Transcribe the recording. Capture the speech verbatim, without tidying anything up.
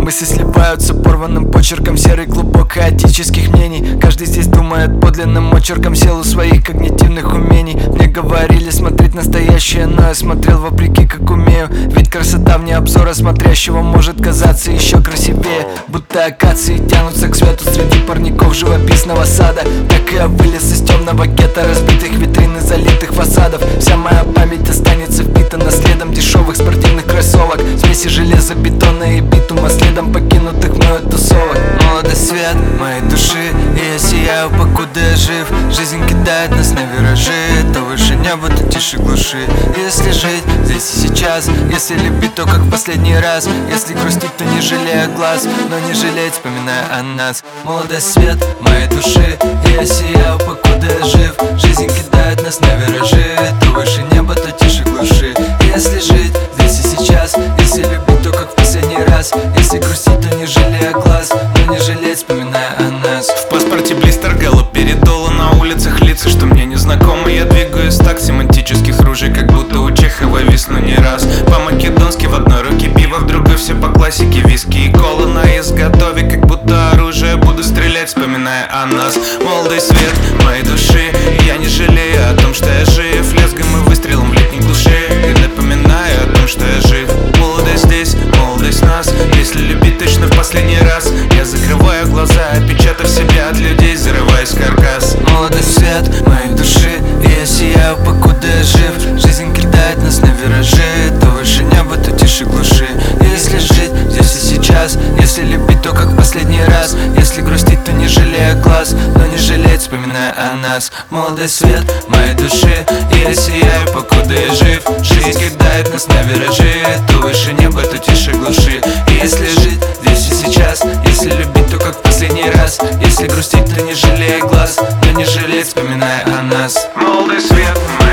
Мысли сливаются порванным почерком, серый клубок хаотических мнений. Каждый здесь думает подлинным очерком, силу своих когнитивных умений. Мне говорили смотреть настоящее, но я смотрел вопреки, как умею. Ведь красота вне обзора смотрящего может казаться еще красивее. Будто акации тянутся к свету среди парников живописного сада. Так и я вылез из темного гетто, разбитых витрин и залитых фасадов. Вся моя память останется впитана следом дешевых спортивных кроссовок, смеси железа, бетона и битума, следом покинутых мною тусовок. Молодой свет моей души, и я сияю, покуда я жив. Жизнь кидает нас на виражи, то выше неба, то тише глуши. Если жить здесь и сейчас, если любить, то как в последний раз. Если грустить, то не жалея глаз, но не жалеть, вспоминая о нас. Молодой свет моей души, и я сияю, покуда я жив. Жизнь кидает нас на виражи, то выше неба, то тише глуши. Если жить здесь и сейчас, если любить, то как в последний раз. Если грустить, то не жалея глаз, но не жалеть, вспоминая о нас. В паспорте блистер, галоп передола, на улицах лица, что мне не знакомы. Я двигаюсь так семантических ружей, как будто у Чехова висну не раз. По-македонски в одной руке пиво, в другой все по классике, виски и кола на изготове, как будто оружие буду стрелять, вспоминая о нас. Молодой свет моей души, и я не жалею о том, что я жив. Лязгом и выстрелом в летней глуши, и напоминаю о том, что я жив. Молодость здесь, молодость нас, если любить точно в последний раз. Я закрываю глаза, опечатав себя от людей, зарываясь в каркас. Молодой свет моей души, и я сияю, покуда я жив. Жизнь кидает нас на виражи, то выше неба, то тише глуши. Если жить здесь и сейчас, если любить, то как в последний раз. Если грустить, то не жалея глаз, но не жалеть, вспоминая о нас. Молодой свет моей души, и я сияю, покуда я жив. Жизнь кидает нас на виражи, то выше неба, то тише глуши. Если жить здесь и сейчас, если любить, то как в последний раз. Если грустить, то не жалея глаз, но не жалеть, вспоминая о нас. Молодой свет